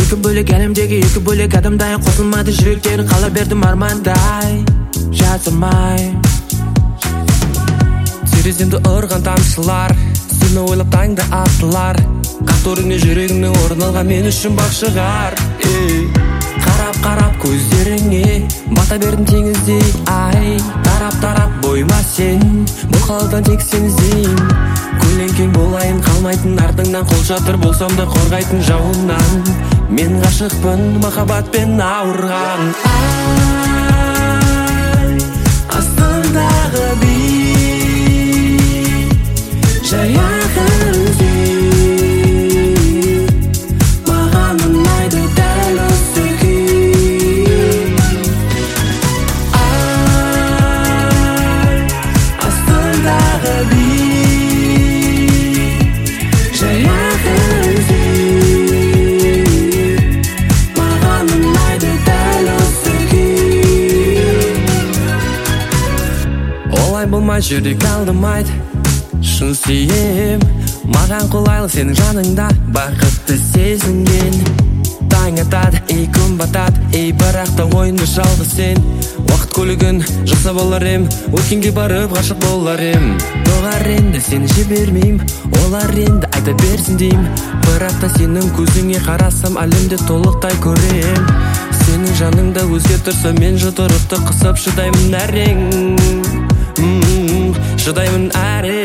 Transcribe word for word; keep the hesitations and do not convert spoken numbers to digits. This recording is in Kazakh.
екі бөлек әлемдегі екі бөлек адамдай қосылмады жүректері қала бердім армандай жасырмай тереземді ұрған тамшылар сені ойлап таңда атылар қаторыңне жүрегімнің орын алған мен үшін бақ шығар қарап қарап көздеріңе бата бердім теңіздей ай тарап тарап бойыма сен бұл қаладан тек сен іздейін көлеңкең болайын қалмайтын артыңнан қол шатыр болсам да қорғайтын жауыннан мен ғашықпын махаббатпен ауырған ай астындағы би жай ақын маған ұнайды дәл осы күй ай астындағы би жай ақын маған ұнайды дәл осы күй олай болмай жүрек алдамайды шын сүйем маған қолайлы сенің жаныңда бақытты сезінген таң атады ей күн батады ей бірақ та ойында жалғыз сен уақыт көлігін жасап олар ем өткенге барып ғашық болар ем доғар енді сені жібермейм олар енді айта берсін дейм бірақ та сенің көзіңе қарасам әлемді толықтай көрем сенің жаныңда өзге тұрса мен жұдырықты қысып шыдаймын әрең шыдаймын әрең